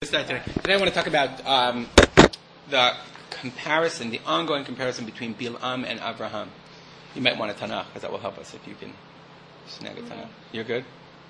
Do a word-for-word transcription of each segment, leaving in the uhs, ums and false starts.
Today. today I want to talk about um, the comparison, the ongoing comparison between Bilam and Avraham. You might want a Tanakh, because that will help us if you can snag a Tanakh. You're good?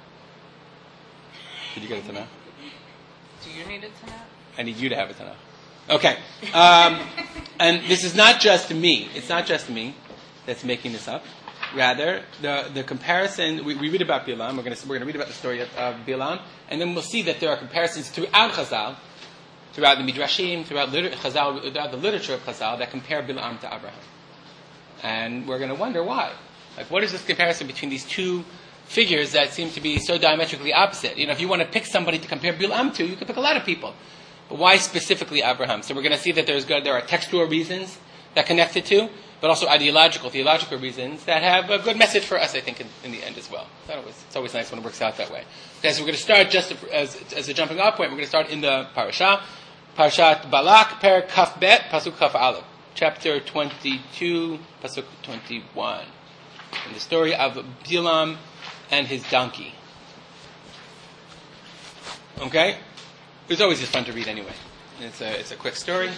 Did you get a Tanakh? Do you need a Tanakh? I need you to have a Tanakh. Okay. Um, and this is not just me. It's not just me that's making this up. Rather, the the comparison, we, we read about Bilam, we're going to we're going to read about the story of, of Bilam, and then we'll see that there are comparisons throughout Chazal, throughout the Midrashim, throughout, liter- Chazal, throughout the literature of Chazal that compare Bilam to Abraham. And we're going to wonder why. Like, what is this comparison between these two figures that seem to be so diametrically opposite? You know, if you want to pick somebody to compare Bilam to, you can pick a lot of people. But why specifically Abraham? So we're going to see that there's good, there are textual reasons that connect the two, but also ideological, theological reasons that have a good message for us, I think, in, in the end as well. It's always, it's always nice when it works out that way. Okay, so we're going to start just as, as a jumping off point. We're going to start in the parasha, Parashat Balak, Per Kaf Bet, Pasuk Kaf Aleph, chapter twenty-two, Pasuk twenty-one, in the story of Bilam and his donkey. Okay, it's always just fun to read anyway. It's a it's a quick story.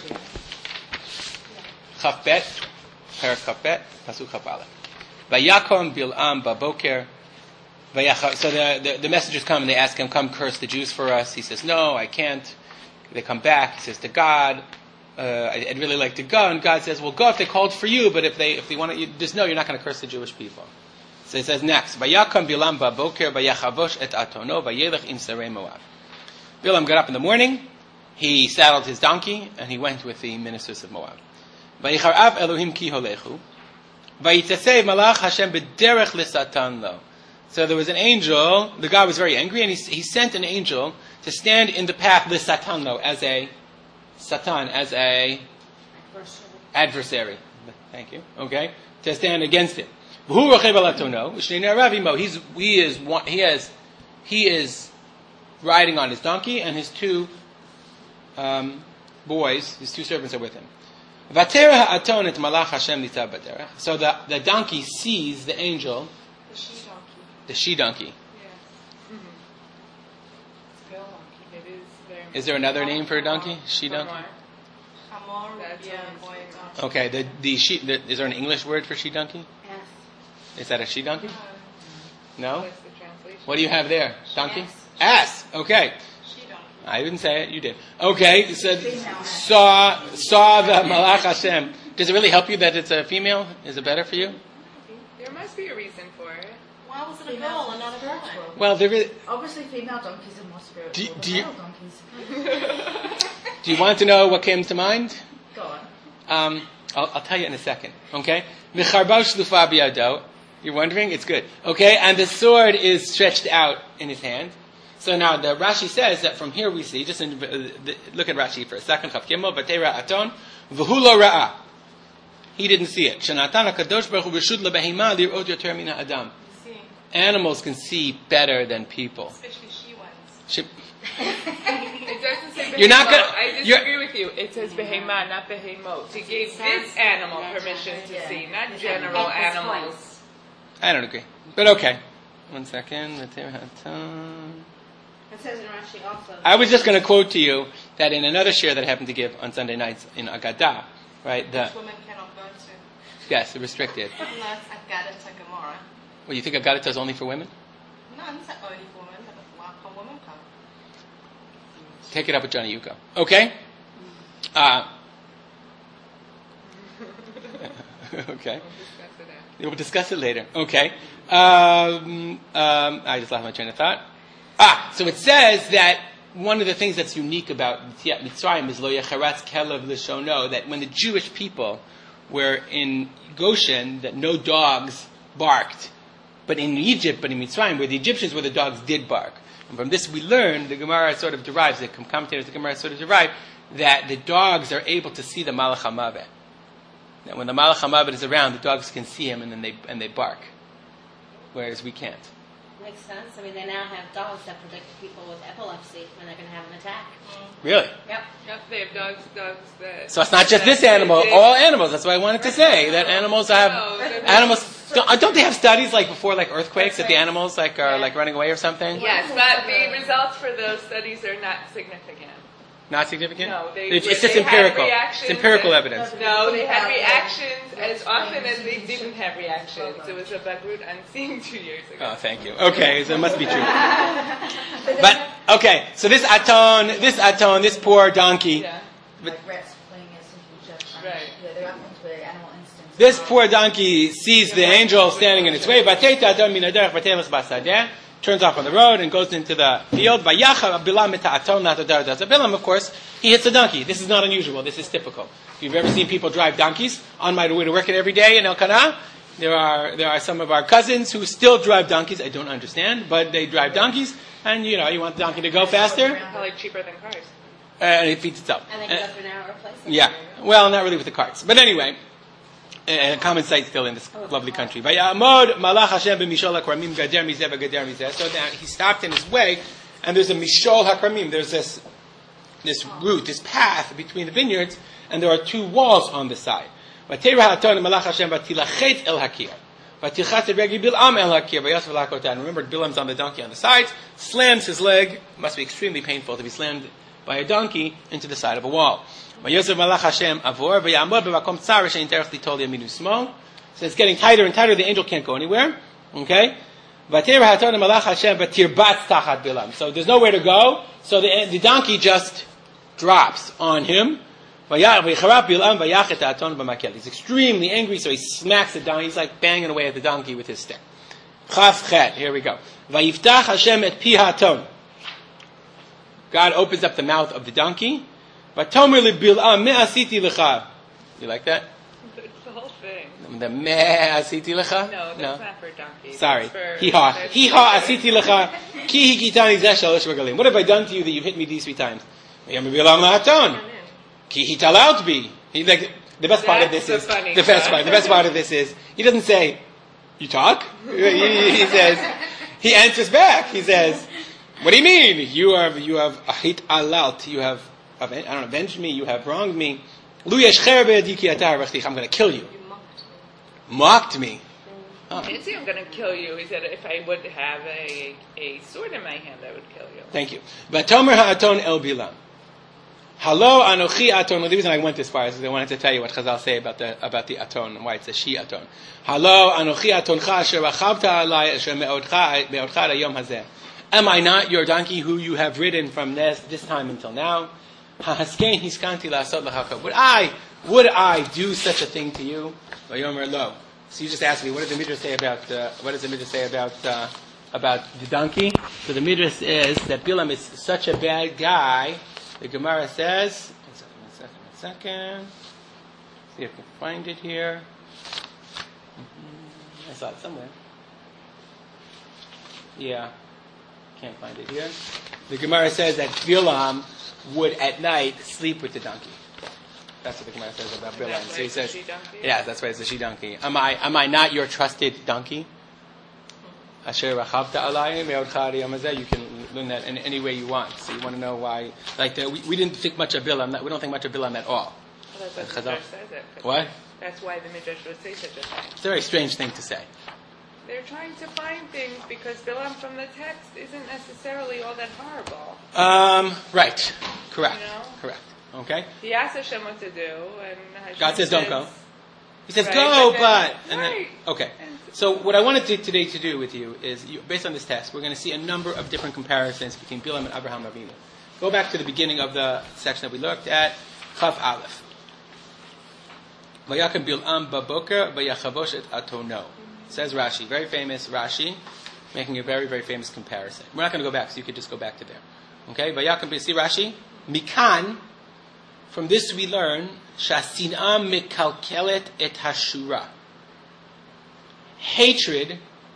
Kaf Bet. Parakapet, Pasuk Chapale. Vayakom Bilam Baboker. So the, the, the messengers come and they ask him, come curse the Jews for us. He says, no, I can't. They come back. He says to God, uh, I'd really like to go. And God says, well, go if they called for you, but if they if they want to, just know you're not going to curse the Jewish people. So he says next, Vayakom Bilam Baboker, Vayachavosh et Atono, Vayelech im Sarei Moab. Bilam got up in the morning, he saddled his donkey, and he went with the ministers of Moab. Vayicharav Elohim ki holechu, vayitasei malach Hashem b'derech l'satan lo. So there was an angel. The God was very angry, and he, he sent an angel to stand in the path l'satan lo as a satan, as a adversary. Thank you. Okay, to stand against him. V'hu rochev al atono v'shnei na'arav imo. He's he is he has he is riding on his donkey, and his two um, boys, his two servants, are with him. So the, the donkey sees the angel. The she donkey. The she donkey. Yeah. Mm-hmm. It's a girl donkey. It is very. Is there another name for a donkey? She donkey. Hamor. Yeah. Okay. The the she. The, is there an English word for she donkey? Yes. Is that a she donkey? No. What's the translation? What do you have there? Donkey. Ass. Ass. Okay. She donkey. I didn't say it. You did. Okay. So saw saw the Malach Hashem. Does it really help you that it's a female? Is it better for you? There must be a reason for it. Why was it a girl and not a boy? Well, there is. Obviously, female donkeys are more spiritual Do- than do you- male donkeys. Do you want to know what came to mind? Go on. Um, I'll, I'll tell you in a second. Okay. Micharbav shlufa biyado. You're wondering? It's good. Okay. And the sword is stretched out in his hand. So now the Rashi says that from here we see, just in, uh, the, look at Rashi for a second. Chav Gimel, Batera Aton, V'hu lo ra'ah. He didn't see it. Shenatan HaKadosh Baruch Hu Reshut lebehima lir'ot yoter min ha'adam. Animals can see better than people. Especially she ones. She, It doesn't say behemot. You're not gonna- I disagree with you. It says behemah, not behemot. He gave this animal permission to see, not general animals. I don't agree. But okay. One second. Batera Aton. It says in Rashi also. I was just going to quote to you that in another share that I happened to give on Sunday nights in Agadah, right? The, Which women cannot go to. yes, restricted. No, it's Agadah to Gemara. Well, you think Agadah is only for women? No, it's not only for women, but why can't women come? Take it up with Johnny Yuko. Okay? Uh, okay. We'll discuss it after. We'll discuss it later. Okay. Um, um, I just lost my train of thought. Ah, so it says that one of the things that's unique about Mitzrayim is lo yecharatz kelev l'shono, that when the Jewish people were in Goshen, that no dogs barked. But in Egypt, but in Mitzrayim, where the Egyptians were, the dogs did bark. And from this we learn, the Gemara sort of derives, the commentators of the Gemara sort of derive, that the dogs are able to see the Malach HaMavet. That when the Malach HaMavet is around, the dogs can see him and then they and they bark. Whereas we can't. Makes sense. I mean, they now have dogs that predict people with epilepsy when they're going to have an attack. Really? Yep. Yep, they have dogs, dogs that. So it's not just that this animal, predict- all animals. That's what I wanted to say. That animals have No, they're- animals. Don't, don't they have studies like before like earthquakes that the animals like are like running away or something? Yes, but the results for those studies are not significant. Not significant? No, they, it's, it's they just empirical. had reactions It's empirical and- evidence. No, they had reactions as often as they didn't have reactions. It was a bagrut unseen two years ago. Oh, thank you. Okay, so it must be true. But okay, so this aton, this aton, this poor donkey, Yeah, but Like rats playing as simple judge. Right. Yeah, they're up into the animal instincts. this poor donkey sees the angel standing in its way. Vateta aton min haderech vatelech basadeh. Turns off on the road and goes into the field. Vayacha Bilam et ha'aton latadar das. Bilam, of course, he hits a donkey. This is not unusual. This is typical. If you've ever seen people drive donkeys on my way to work every day in Elkanah, there are there are some of our cousins who still drive donkeys. I don't understand, but they drive donkeys, and you know you want the donkey to go faster, probably cheaper than cars. and it feeds itself. And they can go through narrower places. Yeah. Well, not really with the carts. But anyway, a common sight still in this lovely country. Vayamod malach Hashem b'mishol hakramim gader mizeh v'gader mizeh. So that he stopped in his way, and there's a mishol hakramim. There's this this route, this path between the vineyards, and there are two walls on the side. V'teira ha'aton malach Hashem v'tilachet el hakir. V'tilchat regi Bilam el hakir. V'yasv l'hakotan. Remember, Bilam's on the donkey on the sides, slams his leg. Must be extremely painful to be slammed by a donkey into the side of a wall. So it's getting tighter and tighter. The angel can't go anywhere. Okay? So there's nowhere to go. So the, the donkey just drops on him. He's extremely angry, so he smacks the donkey. He's like banging away at the donkey with his stick. Here we go. God opens up the mouth of the donkey. You like that? It's the whole thing. The meh asiti lecha? No, that's not for donkeys. Sorry. That's for- Hee haw. that's- Hee haw asiti lecha. Ki hikitani zeh shalosh regalim. What have I done to you that you've hit me these three times? Ki hitalalt bi. He like the best part of this That's is the funny the best part. part. The best part of this is he doesn't say, "You talk." he, he says, he answers back. He says, "What do you mean? You have you have ahit alalt. You have I don't know, avenged me. You have wronged me. Lu yesh cher be'yadi ki ata harachti. I'm going to kill you." You mocked me. Mocked me. Oh. He didn't say I'm going to kill you. He said if I would have a, a sword in my hand, I would kill you. Thank you. Vatomer ha'aton el bilam. Halo anochi aton. Well, the reason I went this far is because I wanted to tell you what Chazal say about the about the aton and why it's a she aton. Halo anochi atoncha asher rachavta alai asher me'odcha me'odcha hayom hazeh. Am I not your donkey who you have ridden from this, this time until now? Ha'haskein hiskanti la'asot l'haka. Would I would I do such a thing to you? Vayomer lo. So you just asked me, what does the Midrash say about uh, what does the Midrash say about uh, about the donkey? So the Midrash is that Bilam is such a bad guy. The Gemara says, one second, one second, one second. See if I can find it here. Mm-hmm. I saw it somewhere. Yeah, can't find it here. The Gemara says that Bilam would at night sleep with the donkey. That's what the Gemara says about And Bilam. that's So why he it's a says, she-donkey? yeah, that's why it's a she donkey. Am I am I not your trusted donkey? Asher rachavta alayim me'odcha hayom hazeh. You can learn that in any way you want. So you want to know why? Like the, we, we didn't think much of Bilam. We don't think much of Bilam at all. Well, that's what the Chazal. Midrash says it. What? That's why the Midrash would say such a thing. It's a very strange thing to say. They're trying to find things because Bilam from the text isn't necessarily all that horrible. Um, right. Correct. You know? Correct. Okay. He asks Hashem what to do, and Hashem God says, "Don't go." He says, Right, "Go," but but then- and then right. okay. So what I wanted to, today to do with you is, you, based on this test, we're going to see a number of different comparisons between Bilam and Abraham Avinu. Go back to the beginning of the section that we looked at, Chaf Aleph. Vayakem Bilam baboker vayachavosh et atono. Says Rashi, very famous Rashi, making a very very famous comparison. We're not going to go back, so you could just go back to there. Okay, Vayakem. See Rashi, Mikan. From this we learn Shasinam mikalkelet et hashura. Hatred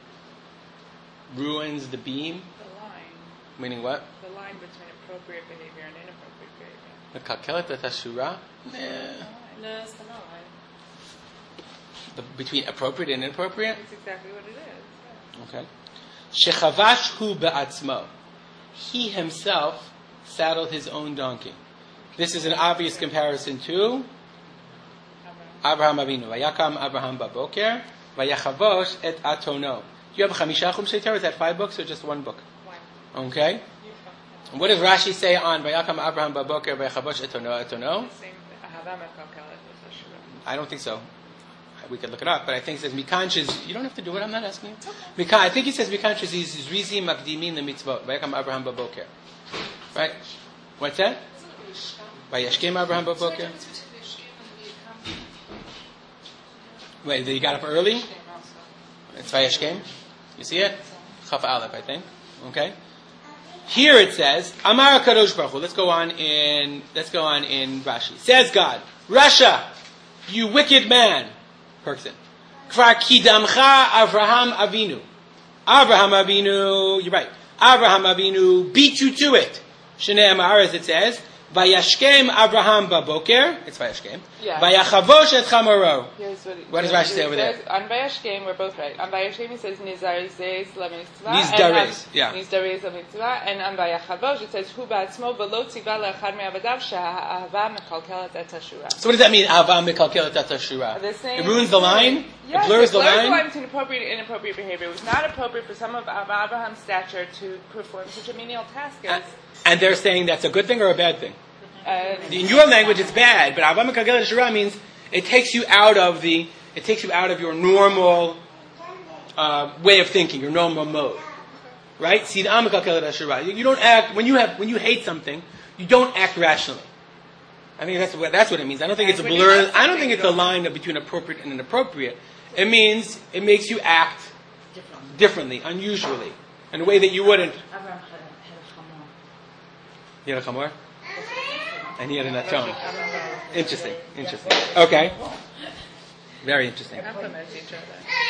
ruins the beam. The line. Meaning what? The line between appropriate behavior and inappropriate behavior. Mikalkelet et hashura. Nah. No, it's the line. The, between appropriate and inappropriate. That's exactly what it is. Yeah. Okay. Shechavash hu be'atzmo. He himself saddled his own donkey. This is an obvious comparison to Abraham Avinu. Vayakam Abraham baboker, Vayachavosh et atono. Do you have a Chamisha Chumshei Torah? Is that five books or just one book? One. Okay. And what does Rashi say on Vayakam Abraham Baboker Vayachavosh et atono? I don't think so. We could look it up, but I think it says Mikanches. You don't have to do it. I'm not asking you. Mikan, I think it says Mikanches is Zrizi Makdimin the mitzvot. Vayakam Abraham Baboker. Right? What's that? Vayashkem Abraham Baboker. Wait, you got up early? It's Vayashkem. You see it? Chaf Aleph, I think. Okay. Here it says Amar Kadosh Baruch Hu. Let's go on in. Let's go on in Rashi. Says God, Rasha, you wicked man. Perkson. Kvar kidamcha Avraham Avinu. Avraham Avinu, you're right. Avraham Avinu beat you to it. Shnei Amar, as it says, Vayashkem Avraham Baboker. It's Vayashkem. Yeah. Vayachavosh et chamoro. Here's what, What does Rashi say over there? On Vayashkem, we're both right. On Vayashkem, it says Nizarezes la mitzvah. Nizdarez, yeah. Nizdarez la mitzvah. And on Vayachavosh, it says Hu ba'atzmo v'lo tziva le'achad me'avadav she'ahava mekalkelet et hashura. So what does that mean? Ahava mekalkelet et hashura. It ruins the line. Yes, it blurs the blurs line. the line between appropriate and inappropriate behavior. It was not appropriate for some of Abraham's stature to perform such a menial task as. And, and they're saying that's a good thing or a bad thing? Uh, In your language, it's bad, but Ahava mekalkelet et hashura means it takes you out of the. It takes you out of your normal uh, way of thinking, your normal mode, right? See, you don't act when you have when you hate something. You don't act rationally. I think that's what that's what it means. I don't think it's a blur. I don't think it's a line between appropriate and inappropriate. It means it makes you act differently, unusually, in a way that you wouldn't. Abraham had a, had a chamor. You had a chamor, and he had an aton. Interesting, interesting. Okay. Very interesting. Compliment each other.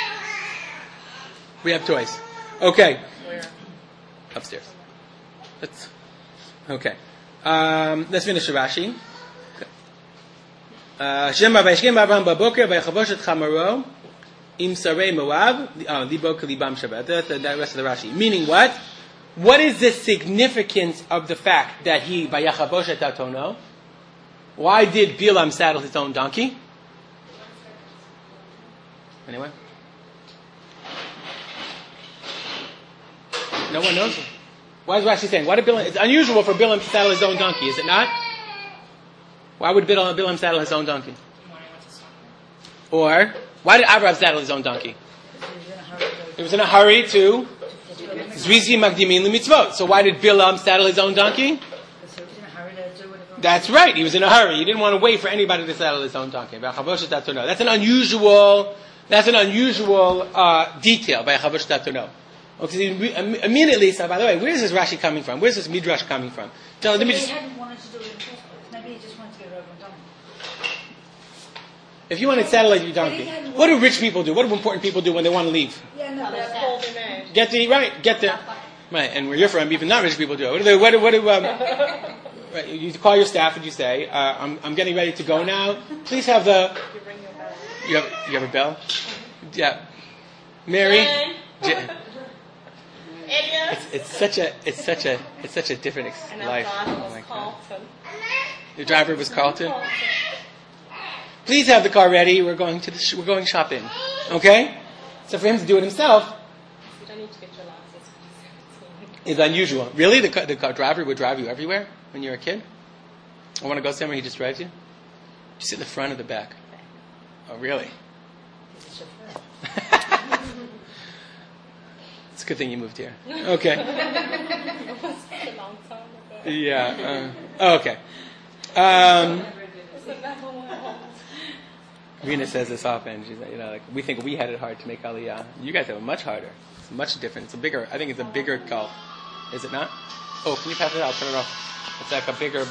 We have toys. Okay. Where? Upstairs. Let's. Okay. Um, let's finish Rashi. Shema vayishkem Abraham baboker vayachavosh et chamaro im sarei Moab libo kelibam shabbat. That's the rest of the Rashi. Meaning what? What is the significance of the fact that he vayachavosh et atono? Why did Bilam saddle his own donkey? Anyone? No one knows. Why is Rashi saying? Why did Bilam? It's unusual for Bilam to saddle his own donkey, is it not? Why would Bilam, Bilam saddle his own donkey? Or why did Avraham saddle his own donkey? He was in a hurry to Zrizi Magdimin L'Mitzvot. So why did Bilam saddle his own donkey? That's right. He was in a hurry. He didn't want to wait for anybody to saddle his own donkey. That's an unusual. That's an unusual uh, detail by Chavosh Tatono. Okay, immediately. So, by the way, where's this Rashi coming from? Where's this Midrash coming from? Tell, Maybe let me he just, hadn't wanted to do it in the first place. Maybe he just wanted to get it over and done with. if you want to saddle your donkey, what do rich people do? What do important people do when they want to leave? Yeah, no, That's but called an edge. Get the right. Get the right. And where you're from, even not rich people do it. What do they? What do? What do um, right, you call your staff and you say, uh, "I'm I'm getting ready to go now. Please have the." You have you have a bell. Yeah, Mary. J- It's, it's such a it's such a it's such a different ex- And our life. driver Oh was my God. Carlton. Your driver was Carlton. Please have the car ready. We're going to the sh- we're going shopping. Okay. So for him to do it himself You don't need to get your license when you're seventeen. is unusual. Really, the car, the car driver would drive you everywhere when you're a kid. I want to go somewhere. He just drives you. You sit in the front or the back. Oh, really? he's a chauffeur. It's a good thing you moved here. Okay. It was such a long time ago. Yeah. Uh, oh, okay. Um, It's another one. Rena says this often. She's like, you know, like we think we had it hard to make Aliyah. You guys have it much harder. It's much different. It's a bigger. I think it's a bigger gulf. Is it not? Oh, can you pass it out? Turn it off. It's like a bigger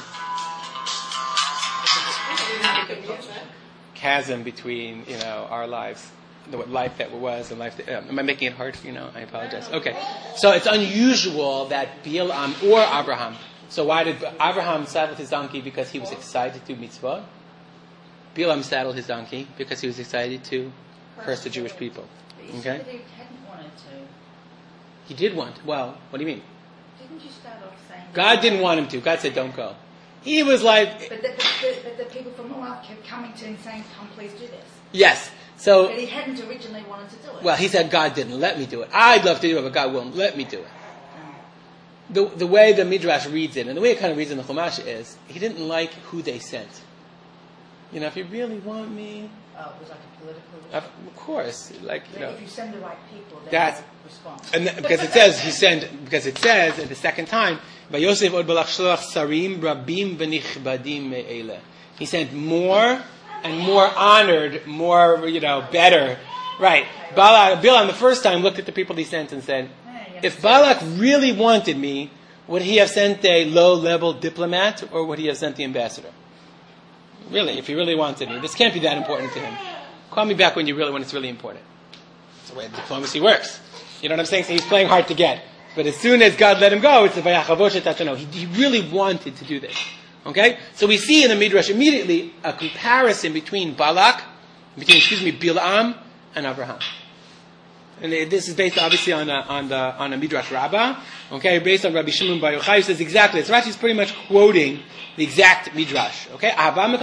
chasm between, you know, our lives, the life that was and life that, um, am I making it hard for you now? I apologize. Okay. So it's unusual that Bilam or Abraham. So why did Abraham saddle his donkey? Because he was excited to mitzvah. Bilam saddled his donkey because he was excited to curse the Jewish people. But you Okay? said that he hadn't wanted to. He did want, well, what do you mean? Didn't you start off saying... God didn't want him to. God said, don't go. He was like, But the, but the, but the people from Moab kept coming to him saying, come, please do this. yes, So, But he hadn't originally wanted to do it. well, he said God didn't let me do it. I'd love to do it, but God won't let me do it. The the way the Midrash reads it, and the way it kind of reads in the Chumash is, he didn't like who they sent. You know, if you really want me, Oh, it was like a political... of, of course, like, you know. If you send the right people, then That's- they'll respond. And th- because it says he sent, because it says at the second time, "Vayosef od balach shlach sarim rabim v'nichbadim me'eleh." He sent more and more honored, more you know, better. Right? Balak, Bilam the first time looked at the people he sent and said, "If Balak really wanted me, would he have sent a low-level diplomat, or would he have sent the ambassador? Really, if he really wanted me, this can't be that important to him. Call me back when you really when it's really important." That's the way diplomacy works. You know what I'm saying? So he's playing hard to get. But as soon as God let him go, it's the Vayachavoshet Tachano. He, he really wanted to do this. Okay? So we see in the Midrash immediately a comparison between Balak, between, excuse me, Bilam and Abraham. And this is based obviously on a, on the, on a Midrash Rabbah. Okay? Based on Rabbi Shimon Bar Yochai, who says exactly this. Rashi is pretty much quoting the exact Midrash. Okay? Avraham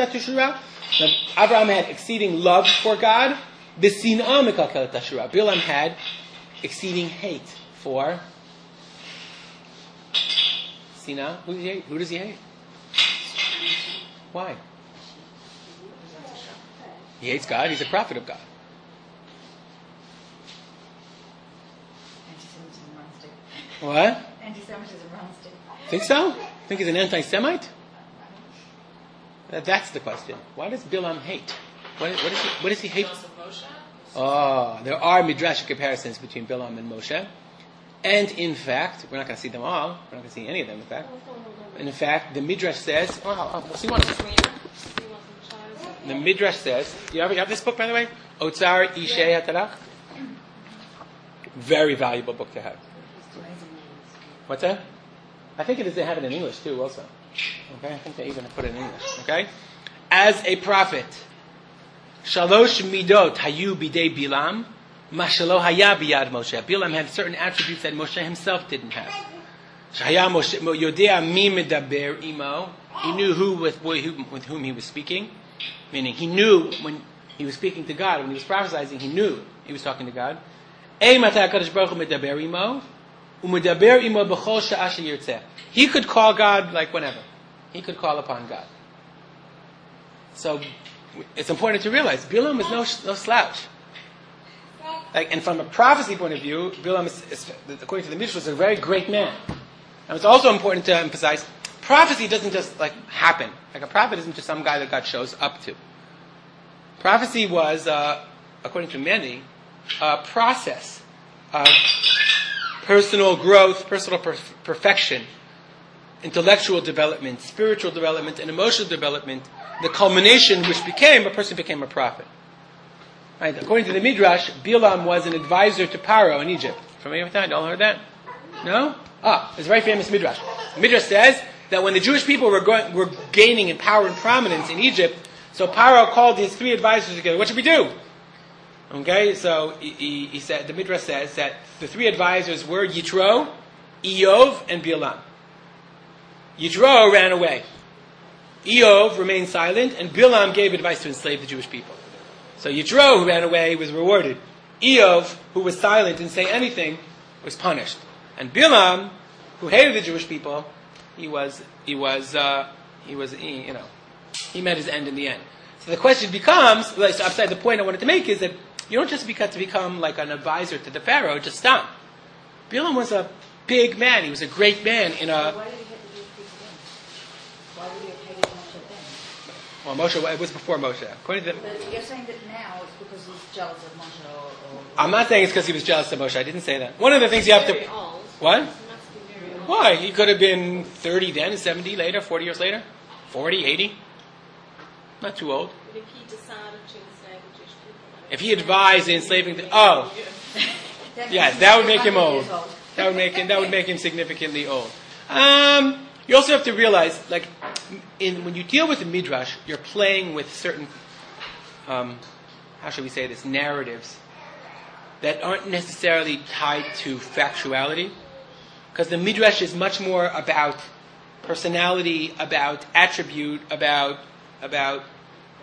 had exceeding love for God. Bilam had exceeding hate for Sina. Who does he hate? Who does he hate? Why? He hates God. He's a prophet of God. Anti-Semitism runs deep. What? Anti-Semitism runs deep. Think so? Think he's an anti-Semite? That, that's the question. Why does Bilam hate? What, what, is he, what does he hate? Oh, there are midrashic comparisons between Bilam and Moshe. And in fact, we're not going to see them all. We're not going to see any of them, in fact. And in fact, the midrash says, oh, oh, we'll see one of them. The midrash says, you have, you have this book, by the way? Otzar Ishei HaTarach? Very valuable book to have. What's that? I think it is, they have it in English too, also. Okay, I think they even put it in English. Okay? As a prophet, Shalosh midot hayu bidei Bilam, mashalo haya biyad Moshe. Bilam had certain attributes that Moshe himself didn't have. Shaya Moshe yodea mi medaber imo. He knew who with, with whom he was speaking. Meaning, he knew when he was speaking to God, when he was prophesying, he knew he was talking to God. Ei mata HaKadosh Baruch Hu medaber imo, umedaber imo b'chol sha'ah sheyirtzeh. He could call God like whenever. He could call upon God. So, it's important to realize, Bilam is no, no slouch. Like, and from a prophecy point of view, Bilam, is, is, according to the Midrash, was a very great man. And it's also important to emphasize, prophecy doesn't just, like, happen. Like, a prophet isn't just some guy that God shows up to. Prophecy was, uh, according to many, a process of personal growth, personal per- perfection, intellectual development, spiritual development, and emotional development, the culmination which became, a person became a prophet. Right? According to the Midrash, Bilam was an advisor to Paro in Egypt. From any time, y'all heard that? No? Ah, it's a very famous Midrash. The Midrash says that when the Jewish people were going, were gaining in power and prominence in Egypt, so Paro called his three advisors together. What should we do? Okay, so he, he, he said, the Midrash says that the three advisors were Yitro, Eov, and Bilam. Yitro ran away. Eov remained silent, and Bilam gave advice to enslave the Jewish people. So Yitro, who ran away, was rewarded. Eov, who was silent, didn't say anything, was punished. And Bilam, who hated the Jewish people, he was, he was, uh, he was, he, you know, he met his end in the end. So the question becomes, like, so upside the point I wanted to make is that you don't just become to become like an advisor to the Pharaoh, just stop. Bilam was a big man. He was a great man in a. Why did he hate the Jewish people then? Why would he have hated Moshe then? Well, Moshe, it was before Moshe. According to the, But you're saying that now it's because he's jealous of Moshe or... or I'm not saying it's because he was jealous of Moshe. I didn't say that. One of the things you have to. What? Why? He could have been thirty then, seventy later, forty years later, forty, eighty. Not too old. But if he decided to enslave the Jewish people, If he advised the enslaving, the, oh, yes, that would make him old. That would make him. That would make him significantly old. Um, you also have to realize, like, in, when you deal with the midrash, you're playing with certain, um, how should we say this, narratives that aren't necessarily tied to factuality, because the midrash is much more about personality, about attribute, about about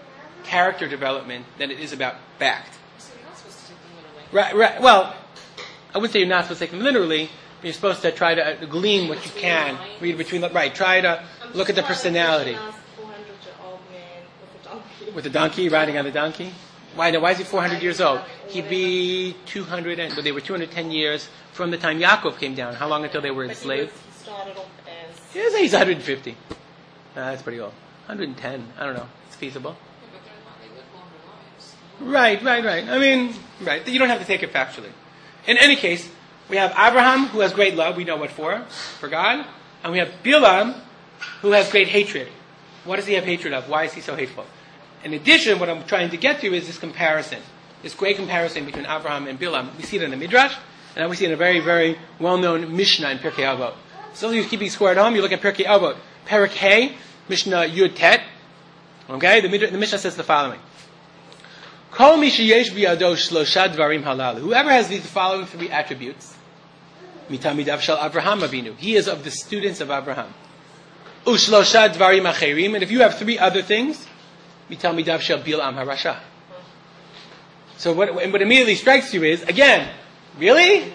character development than it is about fact. So you're not supposed to take them literally. Right, right. Well, I wouldn't say you're not supposed to take them literally. But you're supposed to try to uh, glean what you can. Read between the right. Try to look at the personality. four hundred year old man with a donkey. With the donkey, riding on the donkey. Why? Why is he four hundred years old? He'd be two hundred, and but they were two hundred ten years from the time Yaakov came down. How long until they were enslaved? But he, was, he started off as... Yeah, he's one hundred fifty. Uh, that's pretty old. one hundred ten. I don't know. It's feasible. Yeah, but they're not, they live longer lives. Right, right, right. I mean, right. You don't have to take it factually. In any case, we have Abraham, who has great love. We know what for. For God. And we have Bilam, who has great hatred. What does he have hatred of? Why is he so hateful? In addition, what I'm trying to get to is this comparison. This great comparison between Abraham and Bilam. We see it in the Midrash, and then we see it in a very, very well-known Mishnah in Pirkei Avot. So you're keeping score at home, you look at Pirkei Avot. Perek Hey, Mishnah Yud Tet. Okay, the, the Mishnah says the following. Kol mi sheyesh biyado shlosha dvarim halalu. Whoever has these following three attributes, mitamidav shel Avraham Avinu. He is of the students of Abraham. Ushlosha dvarim acherim. And if you have three other things, mitamidav shel Bilam harasha. So what, what immediately strikes you is, again, really?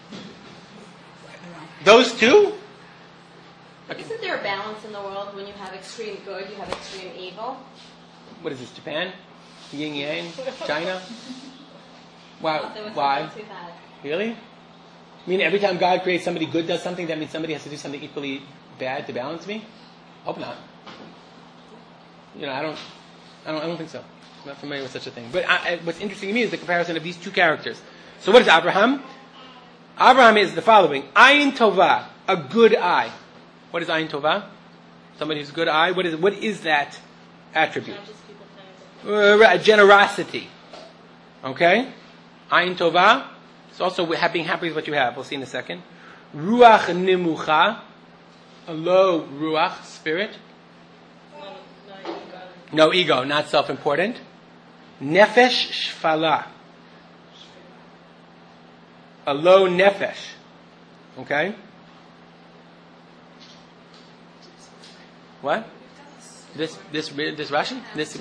Those two? Okay. Isn't there a balance in the world when you have extreme good, you have extreme evil? What is this, Japan? Yin Yang? China? Why? Thought there was Why? something to that. Really? I mean, every time God creates somebody good does something, that means somebody has to do something equally bad to balance me? Hope not. You know, I don't, I don't, I don't think so. I'm not familiar with such a thing. But I, I, what's interesting to me is the comparison of these two characters. So what is Abraham? Abraham is the following. Ayin Tovah, a good eye. What is Ayin Tovah? Somebody who's a good eye. What is, what is that attribute? Uh, generosity. Okay? Ayin Tovah. It's also being happy with what you have. We'll see in a second. Ruach Nimucha. A low Ruach, spirit. No ego, not self-important. Nefesh Shfala. A low nefesh. Okay? What? This this this Rashi? This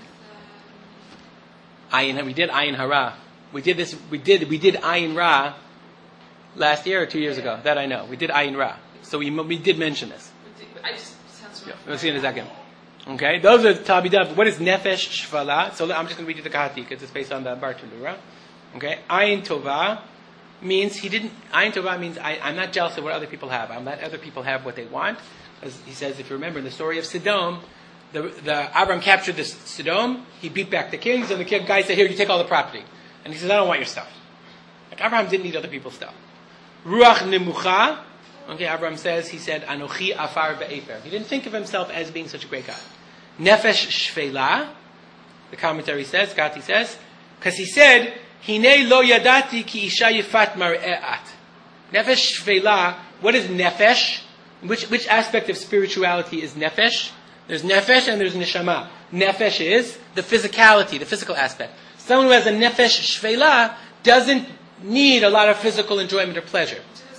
Ayin. We did Ayin Hara. We did this. We did we did Ayin Ra last year or two years ago. That I know. We did Ayin Ra. So we we did mention this. I just sounds Yeah, we'll see in a second. Okay, those are Tabidav. What is Nefesh Shvala? So I'm just going to read you the Kahati because it's based on the Bartulura. Okay, Ayin Tova means he didn't. Ayin Tova means I, I'm not jealous of what other people have. I'm let other people have what they want. As he says, if you remember in the story of Sodom, the the Abram captured this Sodom. He beat back the kings, and the king, guy said, "Here, you take all the property." And he says, "I don't want your stuff." Like Abraham didn't need other people's stuff. Ruach Nimucha. Okay, Abraham says, he said, Anochi Afar Be'efer. He didn't think of himself as being such a great guy. Nefesh Shvela, the commentary says, Gati says, because he said, Hine lo yadati ki isha yifat mar'e'at. Nefesh Shvela, what is Nefesh? Which, which aspect of spirituality is Nefesh? There's Nefesh and there's Neshama. Nefesh is the physicality, the physical aspect. Someone who has a Nefesh Shvela doesn't need a lot of physical enjoyment or pleasure.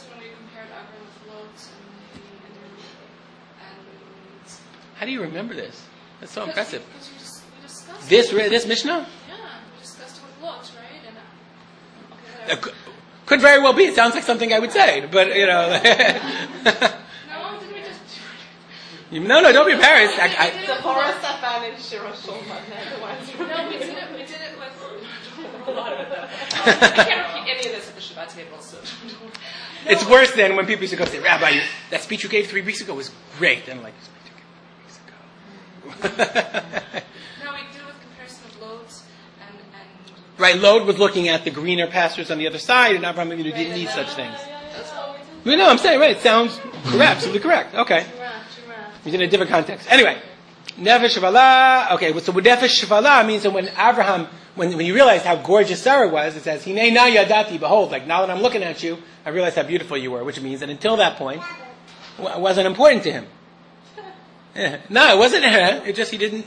How do you remember this? That's so Because impressive. We, because we, just, we discussed This it. this Mishnah? Yeah, we discussed it with looks, right? And, uh, okay, Uh, could, could very well be. It sounds like something I would say, but you know. no, did we just... no, no, don't be embarrassed. I, I, The forest I found in Shiro Shulman, the ones No, we did it, we did it with... a lot of it, though. I can't repeat any of this at the Shabbat table, so... it's worse than when people used to go say, Rabbi, you, that speech you gave three weeks ago was great. And I'm like, speech you gave three weeks ago. No, we did it with comparison of loads and... and Right, Lod was looking at the greener pastures on the other side, and Abraham Avinu didn't need such things. that's what we did. You know, I'm saying, right, it sounds correct, absolutely correct. Okay. He's in a different context. Anyway, Nefesh Shvala, okay, so Nefesh Shvala means that when Abraham, when, when he realized how gorgeous Sarah was, it says, Hinei na yadati, behold, like now that I'm looking at you, I realized how beautiful you were, which means that until that point, it wasn't important to him. No, it wasn't her, it just he didn't,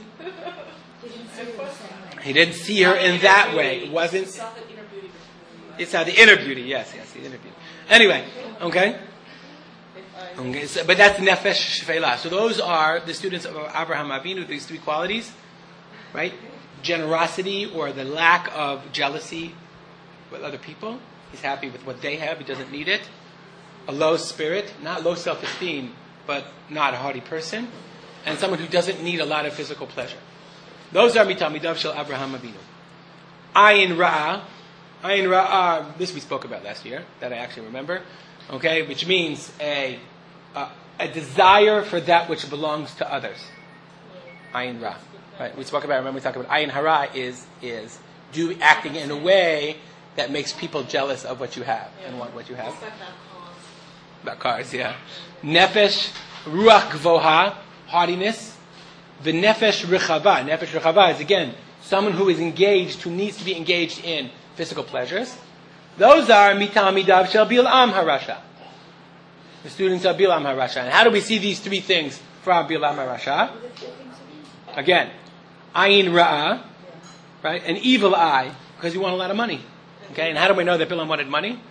he didn't see her in that way. It wasn't, Saw the inner beauty. it's not the inner beauty, yes, yes, the inner beauty. Anyway, okay? Okay, so, but that's Nefesh Shvela. So those are the students of Abraham Avinu, these three qualities, right? generosity or the lack of jealousy with other people. He's happy with what they have. He doesn't need it. A low spirit, not low self-esteem, but not a haughty person. And someone who doesn't need a lot of physical pleasure. Those are mitamidav shel Avraham Avinu. Ayin ra'ah. Ayin ra'ah, this we spoke about last year, that I actually remember. Okay, which means a, a, a desire for that which belongs to others. Ayin ra. Right? We spoke about, remember we talked about ayin hara is, is do acting in a way that makes people jealous of what you have and want what you have. It's like that cause. About cars, yeah. Nefesh ruach gvoha, haughtiness. The nefesh rechava. Nefesh rechava is, again, someone who is engaged, who needs to be engaged in physical pleasures. Those are mitamidav shel Bil'am harasha. The students of Bil'am harasha. And how do we see these three things from Bil'am harasha? Again, ayin ra'ah, right? An evil eye, because you want a lot of money. Okay, and how do we know that Bil'am wanted money?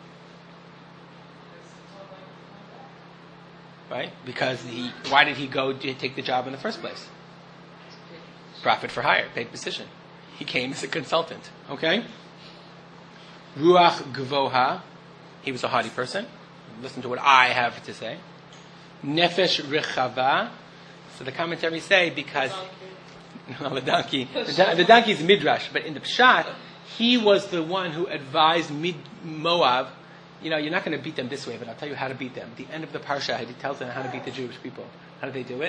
Right? Because he, why did he go to take the job in the first place? Profit for hire, paid position. He came as a consultant. Okay? Ruach gvoha, he was a haughty person. Listen to what I have to say. Nefesh rechava. So the commentaries say because no, the donkey, the, the donkey is midrash, but in the pshat, he was the one who advised Mid Moab. You know, you're not going to beat them this way, but I'll tell you how to beat them. At the end of the parsha, he tells them how to beat the Jewish people. How do they do it?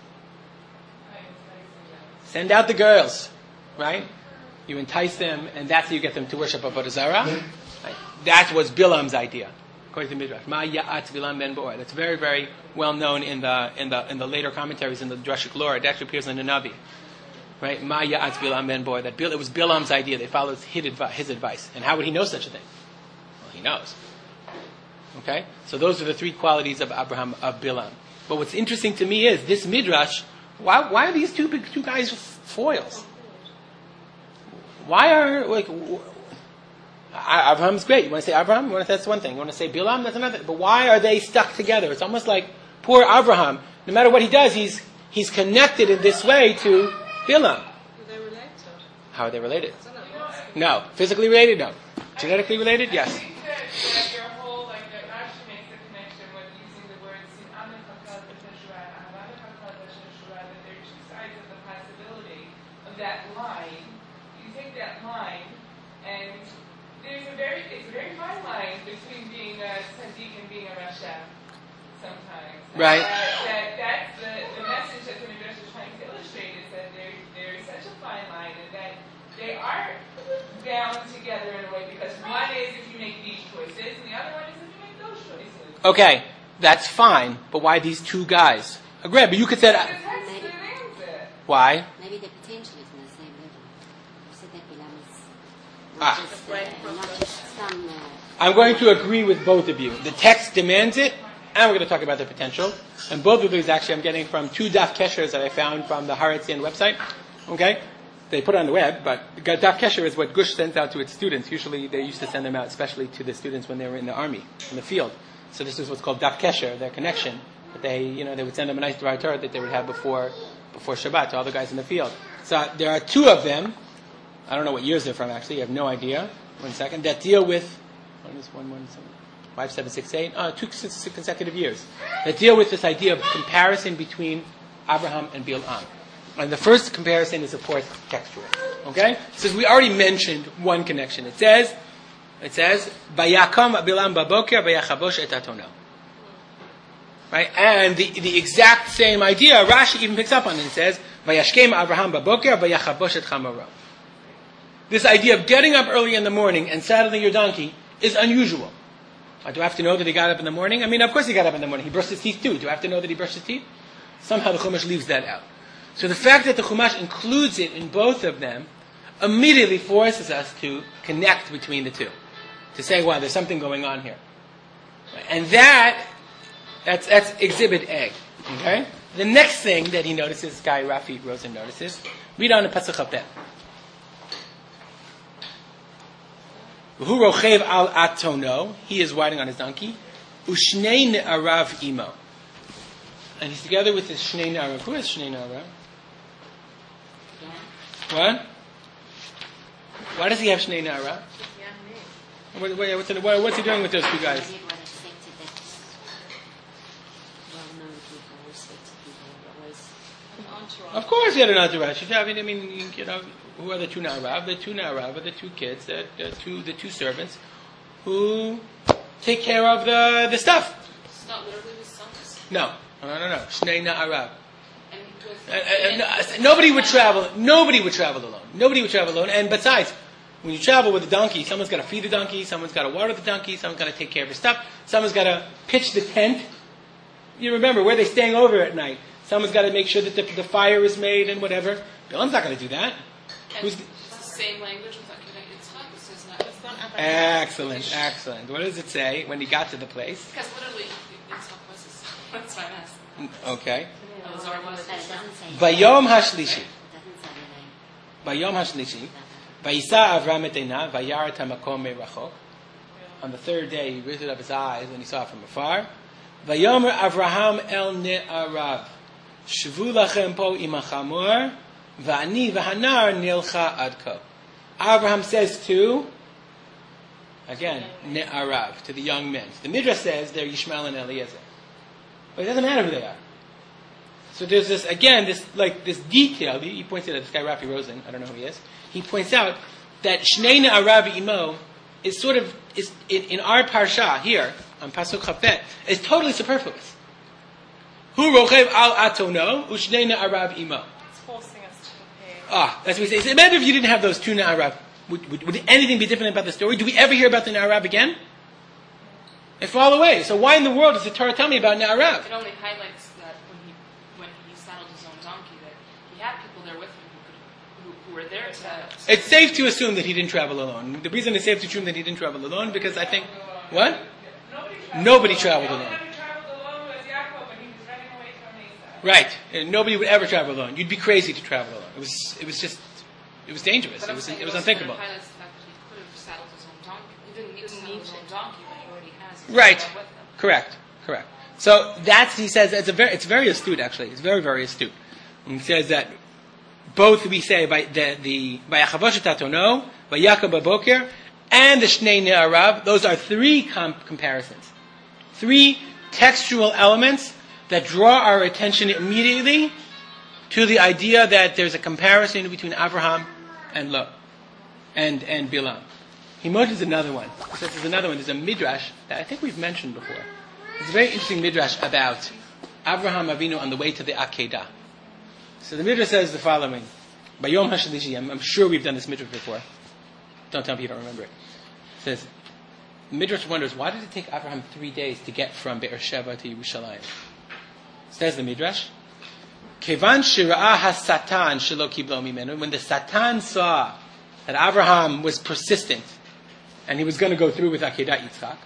Send out the girls, right? You entice them, and that's how you get them to worship Avodah Zarah. Right? That was Bilam's idea, according to Midrash. Ma ya'atz Bilam ben Beor. That's very, very well known in the in the in the later commentaries in the Drashik Lore. It actually appears in the Navi. Right? Ma ya'atz Bilam ben Beor. That Bil, it was Bilam's idea. They followed his advice, his advice. And how would he know such a thing? Well, he knows. Okay? So those are the three qualities of Abraham, of Bilam. But what's interesting to me is this Midrash, why, why are these two big, two guys foils? Why are, like, Abraham's great. You want to say Abraham? You want to, that's one thing. You want to say Bilam? That's another thing. But why are they stuck together? It's almost like poor Abraham. No matter what he does, he's, he's connected in this way to Bilam. Are they related? How are they related? I don't know. No. Physically related? No. Genetically related? Yes. I think that, that your whole, like, that Rashi makes a connection with using the words in Amen Chakal B'Teshuvah and Amen Chakal B'Teshuvah, that there are two sides of the possibility of that line. You take that line, and there's a very, it's a very fine line between being a tzaddik and being a rasha. Sometimes, Right. Uh, that that's the, the message that the Midrash is trying to illustrate is that there there is such a fine line, and that they are bound together in a way, because one is if you make these choices, and the other one is if you make those choices. Okay, that's fine, but why these two guys? Agree, but you could say The that. text demands it. Why? Maybe the potential is on the same level. You said that Bilam is Ah. not just, uh, not just some... Uh, I'm going to agree with both of you. The text demands it, and we're going to talk about the potential. And both of these, actually, I'm getting from two Daf Keshers that I found from the Haretzian website. Okay? They put it on the web, but Daf Kesher is what Gush sends out to its students. Usually they used to send them out especially to the students when they were in the army, in the field. So this is what's called Daf Kesher, their connection. That they, you know, they would send them a nice dry Torah that they would have before before Shabbat to all the guys in the field. So there are two of them. I don't know what years they're from, actually. I have no idea. One second. That deal with, one is one, one, seven, five, seven, six, eight, uh, two consecutive years. That deal with this idea of comparison between Abraham and Bil'am. And the first comparison is, of course, textual. Okay? Since we already mentioned one connection. It says, it says, Vayakam Bilam baboker vayachabosh et atono. Right? And the, the exact same idea, Rashi even picks up on it. It says, Vayashkem Abraham baboker vayachabosh et chamoro. This idea of getting up early in the morning and saddling your donkey is unusual. Uh, do I have to know that he got up in the morning? I mean, of course he got up in the morning. He brushed his teeth too. Do I have to know that he brushed his teeth? Somehow the Chumash leaves that out. So the fact that the Chumash includes it in both of them immediately forces us to connect between the two. To say, wow, there's something going on here. And that, that's, that's exhibit A. Okay? The next thing that he notices, Guy Rafi Rosen notices, read on the Pasuk Chapet. V'hu rochev al atono, he is riding on his donkey, u'shnei ne'arav imo. And he's together with his Shnei Narav. Who is Shnei Narav? What? Why does he have Shnei Na'arav? What, what, what's, what, what's he doing with those two guys? Maybe what expected that well-known people, respected people, always. An entourage. Of course he had an entourage. I mean, I mean, you know, who are the two Na'arav? The two Na'arav are the two kids, the, the two the two servants who take care of the the stuff. It's not literally his sons. No, no, no, no. Shnei Na'arav. And with, Uh, uh, no, uh, nobody would travel. Nobody would travel alone. Nobody would travel alone. And besides, when you travel with a donkey, someone's got to feed the donkey, someone's got to water the donkey, someone's got to take care of his stuff, someone's got to pitch the tent. You remember where they're staying over at night. Someone's got to make sure that the, the fire is made and whatever. Bilam's not going to do that. and Who's it's the- the same language with Akidah Yitzchak. It says not. It's not Abraham. Excellent, excellent. What does it say when he got to the place? Because literally, Yitzchak was his. That's why I'm asking. Okay. Elazar was But it his son. doesn't say. Vayom hashlishi. It doesn't say the name. Vayom hashlishi. Vayisa Avram et einav, vayar et hamakom merachok. On the third day, he lifted up his eyes when he saw it from afar. Vayomer Avraham el ne'arav. Shvu lachem po im hachamor, va'ani v'hanar nilcha adko. Abraham says to, again, ne'arav, to the young men. The Midrash says they're Yishmael and Eliezer. But it doesn't matter who they are. So there's this, again, this like this detail. He points it out, this guy Rafi Rosen, I don't know who he is. He points out that Shnei Na'arav imo is sort of, is in, in our parsha here, on Pasuk Chafet, is totally superfluous. Hu rochev al atono, u'shnei Na'arav imo. It's forcing us to prepare. Ah, that's what he says. Imagine if you didn't have those two Na'arav. Would, would, would anything be different about the story? Do we ever hear about the Na'arav again? It fall away. So why in the world does the Torah tell me about Na'arav? It only highlights that when he when he saddled his own donkey, that he had people there with him who, could, who, who were there to. It's safe to assume that he didn't travel alone. The reason it's safe to assume that he didn't travel alone because I think what? Nobody traveled alone. The only one who traveled alone was Yaakov, and he was running away from Esau. Right. And nobody would ever travel alone. You'd be crazy to travel alone. It was it was just it was dangerous. But It I'm was saying it was also unthinkable. highlights the fact that he could have saddled his own donkey. He didn't need to saddle his own donkey, but he already has. His Right. with him. Correct. Correct. So that's he says it's a very it's very astute actually. It's very very astute. And he says that both we say by the the by Achavoshet Atono, by Yaakov Baboker, and the Shnei Ne'arav. Those are three com- comparisons, three textual elements that draw our attention immediately to the idea that there's a comparison between Abraham and Lot and and Bilam. He mentions another one. He says there's another one. There's a midrash that I think we've mentioned before. It's a very interesting midrash about Abraham Avinu on the way to the Akedah. So the midrash says the following: By Yom HaShalishi, I'm, I'm sure we've done this midrash before. Don't tell me you don't remember it. It says, the midrash wonders, why did it take Abraham three days to get from Beersheba to Yerushalayim? Says the midrash, Kevan shira'ah ha-satan shelo kiblo mimenu. When the Satan saw that Abraham was persistent and he was going to go through with Akedat Yitzchak,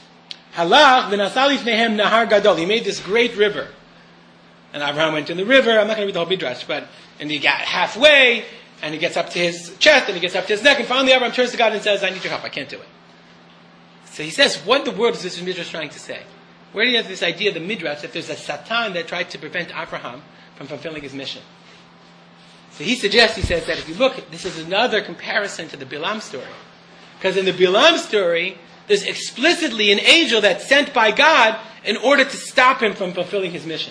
halach v'nasal lifnehem nahar gadol. He made this great river. And Abraham went in the river. I'm not going to read the whole midrash, but and he got halfway, and he gets up to his chest, and he gets up to his neck, and finally Abraham turns to God and says, I need your help, I can't do it. So he says, what in the world is this midrash trying to say? Where do you have this idea, the midrash, that there's a Satan that tried to prevent Abraham from fulfilling his mission? So he suggests, he says that if you look, this is another comparison to the Bilam story. Because in the Bilam story, there's explicitly an angel that's sent by God in order to stop him from fulfilling his mission.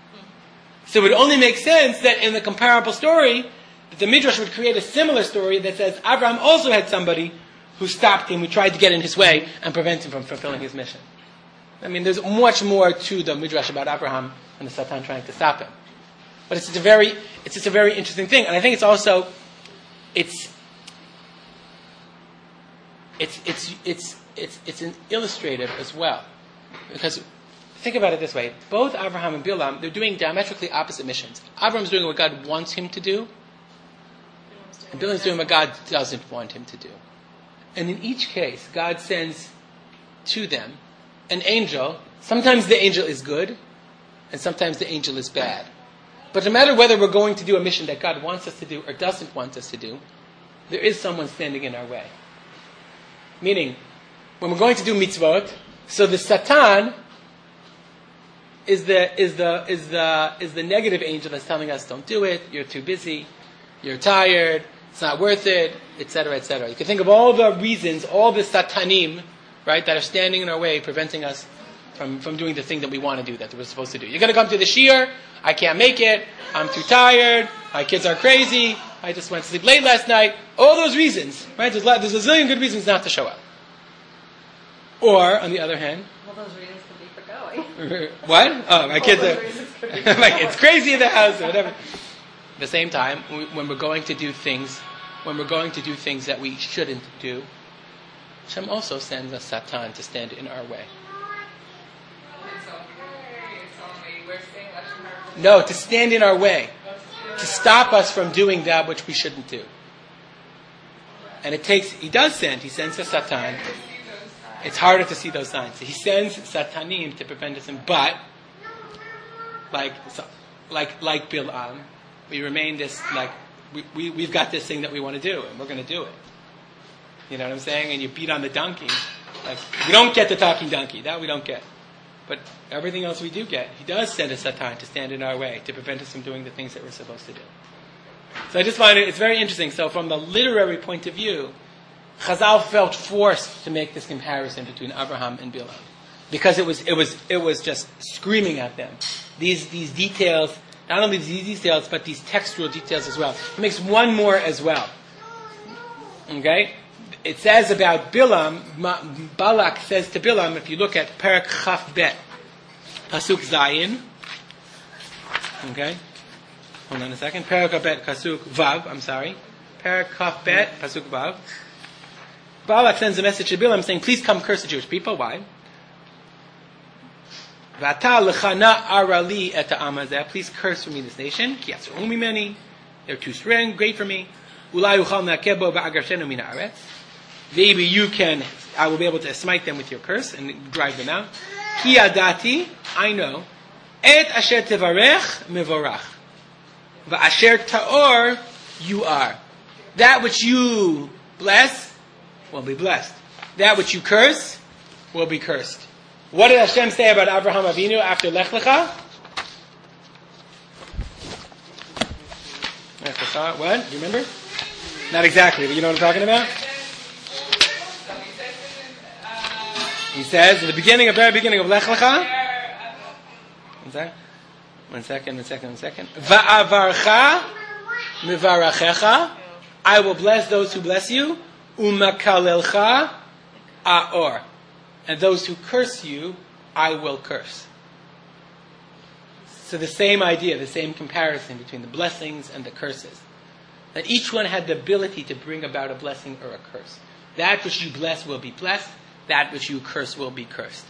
So it would only make sense that in the comparable story, that the Midrash would create a similar story that says Abraham also had somebody who stopped him, who tried to get in his way and prevent him from fulfilling his mission. I mean, there's much more to the Midrash about Abraham and the Satan trying to stop him. But it's just a very, it's just a very interesting thing. And I think it's also, it's, it's, it's, it's, it's, it's an illustrative as well. Because think about it this way. Both Abraham and Bilam, they're doing diametrically opposite missions. Abraham's doing what God wants him to do, and Bilam's doing what God doesn't want him to do. And in each case, God sends to them an angel. Sometimes the angel is good, and sometimes the angel is bad. But no matter whether we're going to do a mission that God wants us to do or doesn't want us to do, there is someone standing in our way. Meaning, when we're going to do mitzvot, so the Satan is the is the is the is the negative angel that's telling us, don't do it, you're too busy, you're tired, it's not worth it, et cetera, et cetera. You can think of all the reasons, all the satanim, right, that are standing in our way, preventing us from, from doing the thing that we want to do, that we're supposed to do. You're going to come to the shiur, I can't make it, I'm too tired, my kids are crazy, I just went to sleep late last night. All those reasons, right? There's, there's a zillion good reasons not to show up. Or, on the other hand, Well, those reasons could be for going. what? Oh, my kids are, reasons could be like, it's crazy in the house, or whatever. At the same time, when we're going to do things, when we're going to do things that we shouldn't do, Hashem also sends a Satan to stand in our way. It's okay. It's only we're saying Lashon Hara. No, to stand in our way. To stop us from doing that which we shouldn't do. And it takes, he does send, he sends a Satan. It's harder to see those signs. He sends Satanim to prevent us, but, like, like, like Bil'am, we remain this, like, we, we, we've got this thing that we want to do, and we're going to do it. You know what I'm saying? And you beat on the donkey. Like, we don't get the talking donkey. That we don't get. But everything else we do get. He does send a Satan to stand in our way, to prevent us from doing the things that we're supposed to do. So I just find it, it's very interesting. So from the literary point of view, Chazal felt forced to make this comparison between Abraham and Bilam. Because it was, it was, it was just screaming at them. These, these details, not only these details, but these textual details as well. It makes one more as well. Okay? It says about Bilam, Balak says to Bilam, if you look at Perek Chaf Bet, Pasuk Zayin, okay? Hold on a second. Perek Chaf Bet, Pasuk Vav, I'm sorry. Perek Chaf Bet, Pasuk Vav. Balak sends a message to Bilam saying, please come curse the Jewish people. Why? V'ata l'chana arali et ha'am hazeh. Please curse for me this nation. Ki yasru'u mimeni. They're too strong, great for me. Ulai uchal na'akeh bo ba'agarshenu min ha'aretz. Maybe you can, I will be able to smite them with your curse and drive them out. Ki yadati, I know. Et asher tevarech mevorach. Va'asher ta'or, you are. That which you bless will be blessed. That which you curse will be cursed. What did Hashem say about Avraham Avinu after Lech Lecha? Lech Lecha, what? Do you remember? Not exactly, but you know what I'm talking about? He says, at the beginning, the very beginning of Lech Lecha, one second, one second, one second, one second. Va'avarcha mivarachecha, I will bless those who bless you, umakalelcha aor. And those who curse you, I will curse. So the same idea, the same comparison between the blessings and the curses. That each one had the ability to bring about a blessing or a curse. That which you bless will be blessed. That which you curse will be cursed.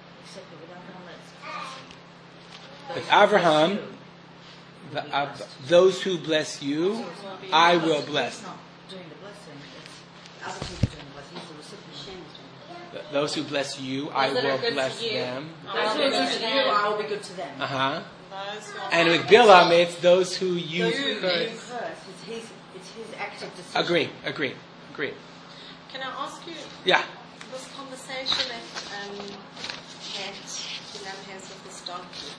With Abraham, the, uh, those who bless you, I will bless. Doing the blessing, it's other people doing the blessing. He's the recipient. Those who bless you, I Those that are will good bless to you. them. Those who are good to you, I will be good to them. Uh-huh. Those who are And with Bilam, it's those who you Those who curse. you curse, it's his, it's his active decision. Agree, agree, agree. Can I ask you, Yeah. this conversation that um, that Bilam has with this donkey,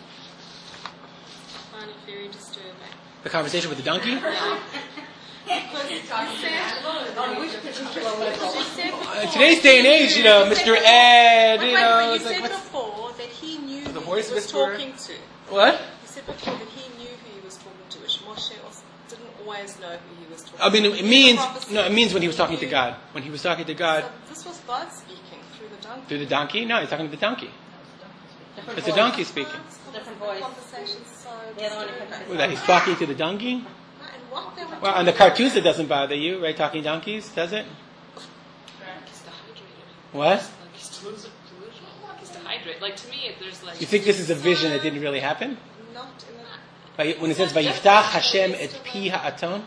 I find it very disturbing. The conversation with the donkey? Because he said, On which particular level? she said before, In today's day and age, you know, Mister Ed, you Wait, know, wait, it's you like, said what's, before that he knew The who voice he was whisperer? talking to. what? You said before that he knew who he was talking to, which Moshe also didn't always know who he was talking I mean, to. it In means, the prophecy, no, it means when he was talking to knew- God. When he was talking to God So this was God speaking through the donkey. through the donkey? No, he's talking to the donkey. Different It's the voice. donkey speaking. Different voice. Conversation's so The other one who disturbing. kept Well, that he's talking to the donkey? And what they were Well, on the cartoons it doesn't bother you, right? Talking donkeys, does it? He's dehydrated. What? Like he's delusional. Like he's dehydrated. Like to me, there's like. You think this is a vision that didn't really happen? not in the Vai- When it says, Vayiftach Hashem et pi ha'aton?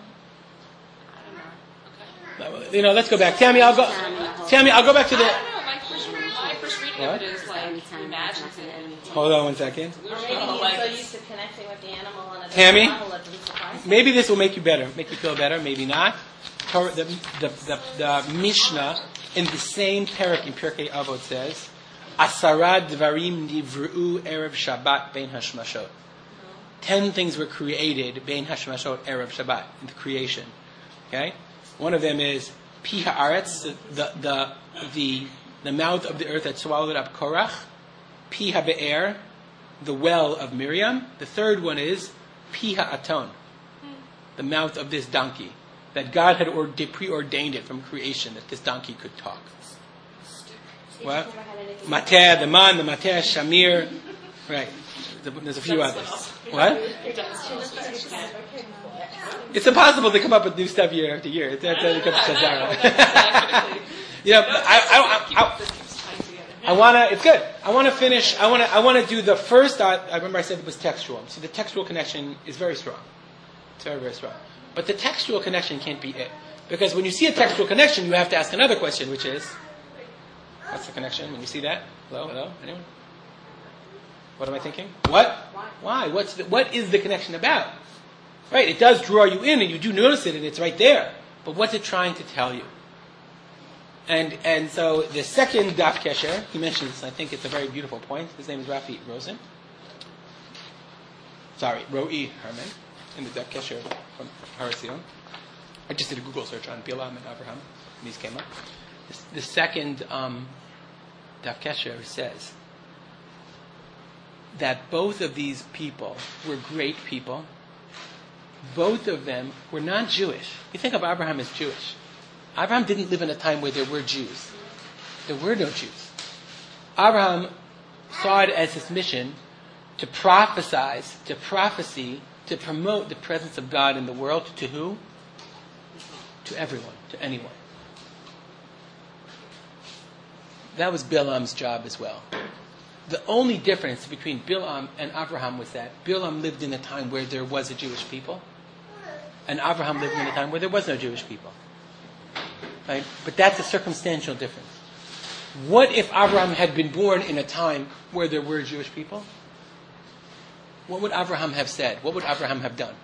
I don't know. Okay. You know, let's go back. Tammy, I'll go, Tammy, I'll go back to I the, don't know. My first, my first reading What? of it is like he imagines it. hold on one second. Or maybe Oh, he's like so it's- used to connecting with the animal on a different Tammy? level it doesn't surprise him. Maybe this will make you better, make you feel better, maybe not. Torah- The, the, the, the Mishnah in the same parak in Pirkei Avot says, Asara dvarim nivru erev Shabbat bein hashmashot. Ten things were created bein hashmashot erev Shabbat in the creation. Okay? One of them is Pi Haaretz, the, the, the, the mouth of the earth that swallowed up Korach. Pi HaBe'er, the well of Miriam. The third one is Pi Ha'aton, the mouth of this donkey. That God had or- preordained it from creation, that this donkey could talk. What? Mateh, the man, the Mateh, Shamir. Right. There's a few others. What? It's impossible to come up with new stuff year after year. That's how it comes to Shazara. Yeah, I, I, I, I, I want to. It's good. I want to finish. I want to. I want to do the first. I, I remember I said it was textual. So the textual connection is very strong. It's very, very strong. But the textual connection can't be it, because when you see a textual connection, you have to ask another question, which is, what's the connection? When you see that, hello, hello, anyone? What am I thinking? What? Why? What's the, what is the connection about? Right, it does draw you in, and you do notice it, and it's right there. But what's it trying to tell you? And and so the second Daf Kesher, he mentions, I think it's a very beautiful point. His name is Rafi Rosen. Sorry, Ro'i Herman, in the Daf Kesher from Har Zion. I just did a Google search on Bilam and Abraham, and these came up. The, the second um, Daf Kesher says that both of these people were great people. Both of them were not Jewish. You think of Abraham as Jewish. Abraham didn't live in a time where there were Jews. There were no Jews. Abraham saw it as his mission to prophesize, to prophecy, to promote the presence of God in the world. To who? To everyone, to anyone. That was Bilam's job as well. The only difference between Bilam and Abraham was that Bilam lived in a time where there was a Jewish people, and Abraham lived in a time where there was no Jewish people. Right? But that's a circumstantial difference. What if Abraham had been born in a time where there were Jewish people? What would Abraham have said? What would Abraham have done?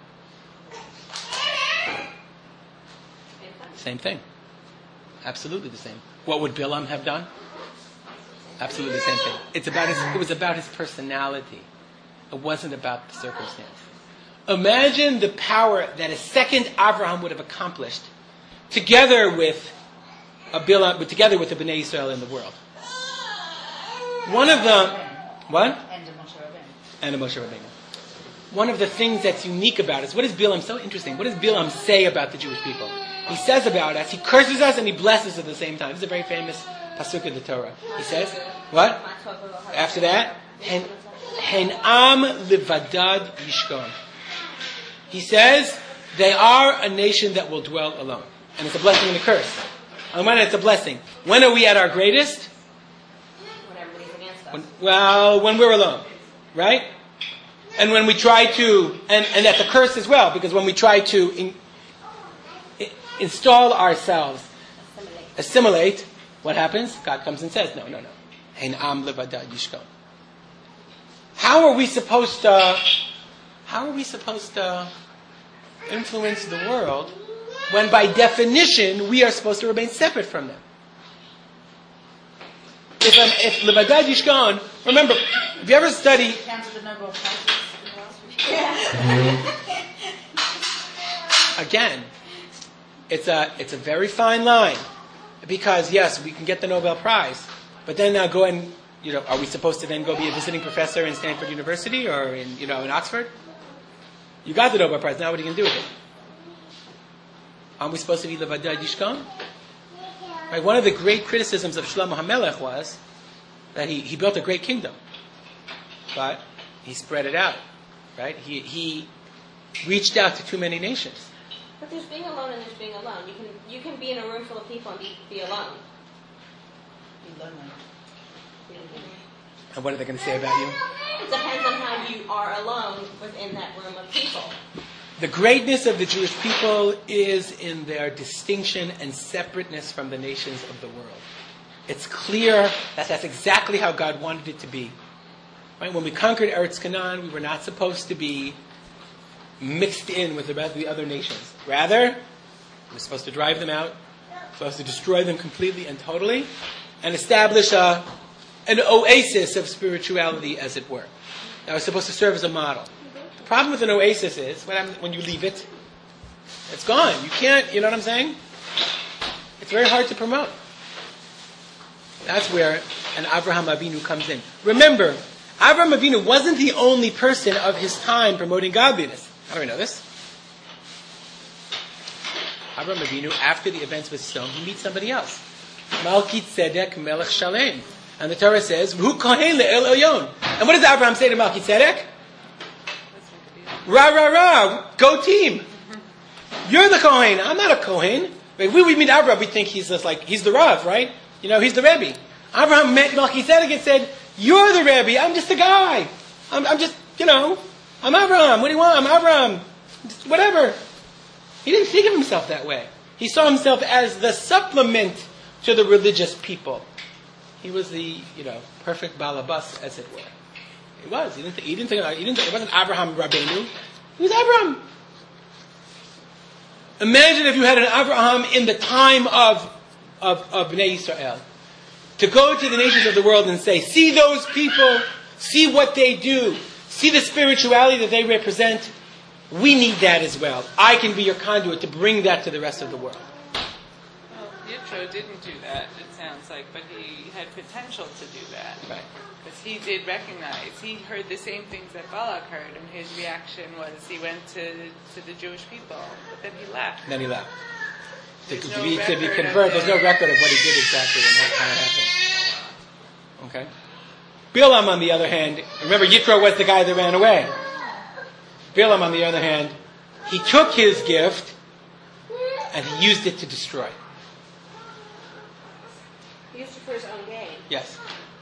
Same thing. Absolutely the same. What would Bilam have done? Absolutely the same thing. It's about his, it was about his personality. It wasn't about the circumstance. Imagine the power that a second Abraham would have accomplished together with a Bilam, together with the Bnei Yisrael in the world. One of the what? And a Moshe Rabbeinu. And a Moshe Rabbeinu. One of the things that's unique about us. What does Bilam? So interesting. What does Bilam say about the Jewish people? He says about us. He curses us and he blesses us at the same time. This is a very famous pasuk in the Torah. He says, what? After that, Hen am livadad yishkon. He says, they are a nation that will dwell alone. And it's a blessing and a curse. On the one hand, it's a blessing. When are we at our greatest? When everybody's against us. When, well, when we're alone. Right? And when we try to, and, and that's a curse as well, because when we try to in, in, install ourselves, assimilate. assimilate, what happens? God comes and says, no, no, no. Hein am levadad yishkon. How are we supposed to, how are we supposed to influence the world when by definition we are supposed to remain separate from them? If, I'm, if levadad yishkon, remember, if you ever study, Counted the Nobel Prizes in the last week. again, it's a it's a very fine line, because yes, we can get the Nobel Prize, but then now go and, you know, are we supposed to then go be a visiting professor in Stanford University or in, you know, in Oxford? You got the Nobel Prize, now what are you going to do with it? Aren't we supposed to be levadad yishkon? Right, one of the great criticisms of Shlomo HaMelech was that he, he built a great kingdom, but he spread it out. Right? He he reached out to too many nations. But there's being alone and there's being alone. You can you can be in a room full of people and be, be alone. Be lonely. And what are they going to say about you? It depends on how you are alone within that room of people. The greatness of the Jewish people is in their distinction and separateness from the nations of the world. It's clear that that's exactly how God wanted it to be. Right? When we conquered Eretz Canaan, we were not supposed to be mixed in with the rest of the other nations. Rather, we were supposed to drive them out, supposed to destroy them completely and totally, and establish a, an oasis of spirituality, as it were. That was supposed to serve as a model. The problem with an oasis is, when, I'm, when you leave it, It's gone. You can't, you know what I'm saying? It's very hard to promote. That's where an Avraham Avinu comes in. Remember, Avraham Avinu wasn't the only person of his time promoting godliness. How do we know this? Avraham Avinu, after the events with Sodom, he meets somebody else. Malki Tzedek Melech Shalem. And the Torah says, V'hu kohen le'el elyon. And what does Abraham say to Malki Tzedek? Ra, ra, ra, go team. You're the Kohen. I'm not a Kohen. Like, we, we meet Abraham, we think he's just like, he's the Rav, right? You know, he's the Rebbe. Abraham met Malki Tzedek and said, you're the Rebbe. I'm just a guy. I'm, I'm just, you know, I'm Abraham. What do you want? I'm Abraham. Just whatever. He didn't think of himself that way. He saw himself as the supplement to the religious people. He was the, you know, perfect balabas, as it were. He was. He didn't think, he didn't think, he didn't think, it wasn't Abraham Rabbeinu. He was Abraham. Imagine if you had an Abraham in the time of, of, of Bnei Yisrael. To go to the nations of the world and say, see those people, see what they do, see the spirituality that they represent. We need that as well. I can be your conduit to bring that to the rest of the world. Well, Yitro didn't do that, it sounds like, but he had potential to do that. Right. Because he did recognize, he heard the same things that Balak heard, and his reaction was he went to, to the Jewish people, but then he left. And then he left. To, There's to no be, to be record converted, of there's no it. record of what he did exactly and how, how it happened. Okay? Bilam, on the other hand, remember Yitro was the guy that ran away. Bilam, on the other hand, he took his gift and he used it to destroy. He used it for his own gain. Yes.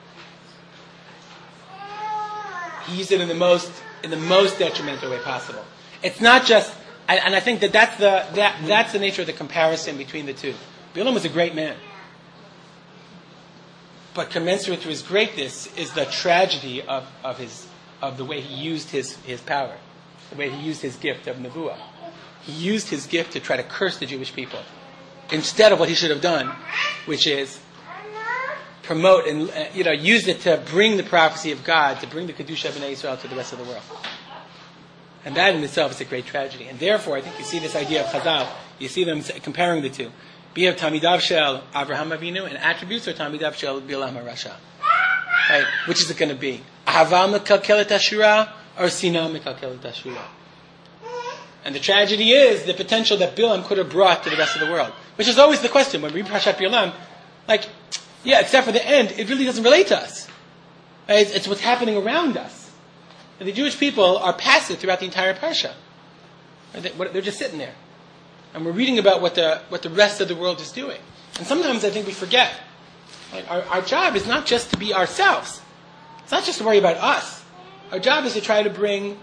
He used it in the most in the most detrimental way possible. It's not just, and, and I think that that's the that that's the nature of the comparison between the two. Bilam was a great man, but commensurate to his greatness is the tragedy of, of his of the way he used his, his power, the way he used his gift of nevuah. He used his gift to try to curse the Jewish people instead of what he should have done, which is promote and uh, you know use it to bring the prophecy of God, to bring the Kedusha B'nai Yisrael to the rest of the world. And that in itself is a great tragedy. And therefore, I think you see this idea of Chazal. You see them comparing the two. Be of Tamidav Shel Avraham Avinu and attributes, or Tamidav Shel Bilam HaRasha. Right? Which is it going to be? Ahava mekalkelet Ashura or Sinah mekalkelet Ashura? And the tragedy is the potential that Bilam could have brought to the rest of the world. Which is always the question when we read Parashat Bilam. Like, yeah, except for the end, it really doesn't relate to us. Right? It's, it's what's happening around us. And the Jewish people are passive throughout the entire parsha. They're just sitting there. And we're reading about what the what the rest of the world is doing. And sometimes I think we forget. Like our, our job is not just to be ourselves. It's not just to worry about us. Our job is to try to bring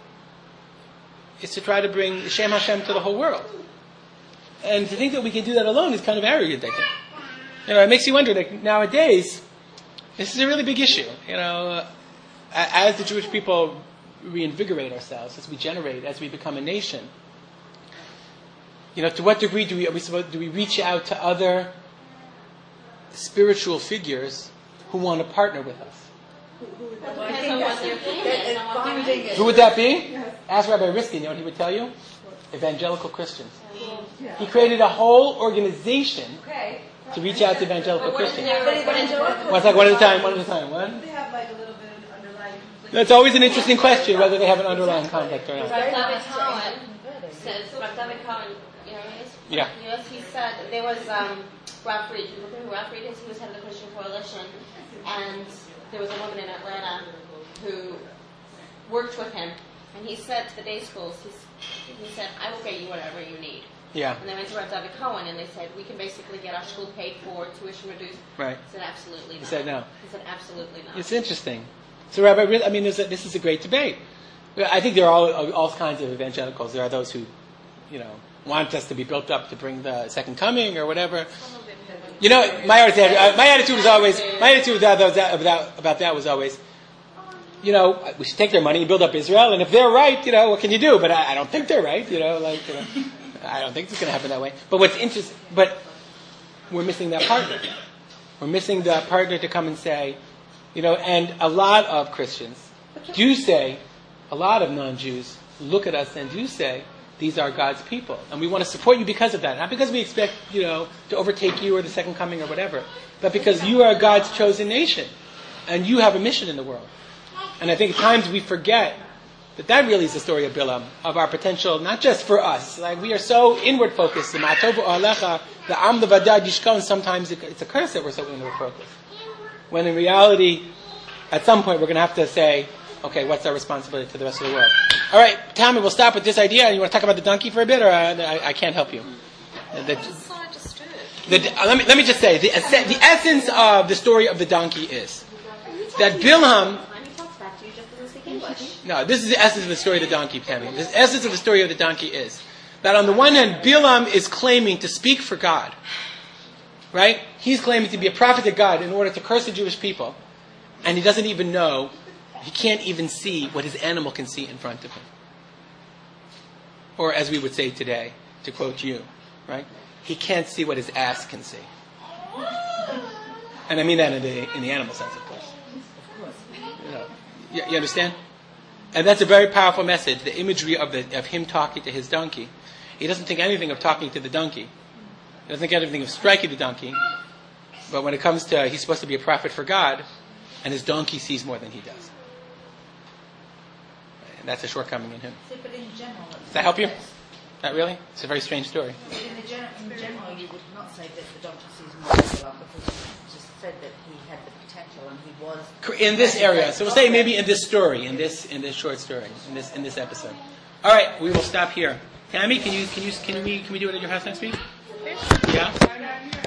is to try to bring Shem Hashem to the whole world. And to think that we can do that alone is kind of arrogant, I think. You know, it makes you wonder, like, nowadays, this is a really big issue. You know, uh, as the Jewish people reinvigorate ourselves, as we generate, as we become a nation, you know, to what degree do we, are we supposed, do we reach out to other spiritual figures who want to partner with us? Depends on what they're doing and what they're doing. Who would that be? Ask Rabbi Riskin, you know what he would tell you? Evangelical Christians. He created a whole organization to reach out to evangelical Christians. One second, one at a time, one at a time. One? They have like a little bit of underlying conflict. That's always an interesting question, whether they have an underlying conflict or not. Rav David Cohen says, Rav David Cohen, you know who he is? Yeah. Yes, he said there was um, Ralph Reed. You remember who Ralph Reed is? He was head of the Christian Coalition, and there was a woman in Atlanta who worked with him, and he said to the day schools, he's, he said, I will get you whatever you need. Yeah. And they went to Rav David Cohen, and they said, we can basically get our school paid for, tuition reduced. Right. He said, absolutely not. He said no. He said, absolutely not. It's interesting. So, Rabbi, I mean, there's a, this is a great debate. I think there are all, all kinds of evangelicals. There are those who, you know, want us to be built up to bring the second coming or whatever. You know, my attitude, uh, my attitude was always, my attitude about that, about, about that was always, you know, we should take their money and build up Israel, and if they're right, you know, what can you do? But I, I don't think they're right, you know, like, you know, I don't think it's going to happen that way. But what's interesting, but we're missing that partner. We're missing the partner to come and say, you know, and a lot of Christians do say, a lot of non-Jews look at us and do say, these are God's people, and we want to support you because of that. Not because we expect, you know, to overtake you or the second coming or whatever, but because you are God's chosen nation, and you have a mission in the world. And I think at times we forget that that really is the story of Bilam, of our potential, not just for us. Like, we are so inward focused. The Ma'atovu Alecha, the Am Levadad Yishkon, sometimes it's a curse that we're so inward focused. When in reality, at some point we're going to have to say, okay, what's our responsibility to the rest of the world? All right, Tammy, we'll stop with this idea. You want to talk about the donkey for a bit, or uh, I, I can't help you? The, I'm just so disturbed. the, uh, let me let me just say the the essence of the story of the donkey is that Bilam. He talks back to you, just doesn't speak English. No, this is the essence of the story of the donkey, Tammy. The essence of the story of the donkey is that on the one hand, Bilam is claiming to speak for God, right? He's claiming to be a prophet of God in order to curse the Jewish people, and he doesn't even know. He can't even see what his animal can see in front of him. Or as we would say today, to quote you, right? He can't see what his ass can see. And I mean that in the, in the animal sense, of course. You know, you, you understand? And that's a very powerful message, the imagery of, the, of him talking to his donkey. He doesn't think anything of talking to the donkey. He doesn't think anything of striking the donkey. But when it comes to, he's supposed to be a prophet for God, and his donkey sees more than he does. And that's a shortcoming in him. See, but in general, Does that help you? Not really? It's a very strange story. in, the gen- in general, you would not say that the donkey sees more than God, because you just said that he had the potential and he was In this area. So we'll say maybe in this story, in this in this short story, in this in this episode. All right, we will stop here. Tammy, can you can you can we can we do it at your house next week? Yeah?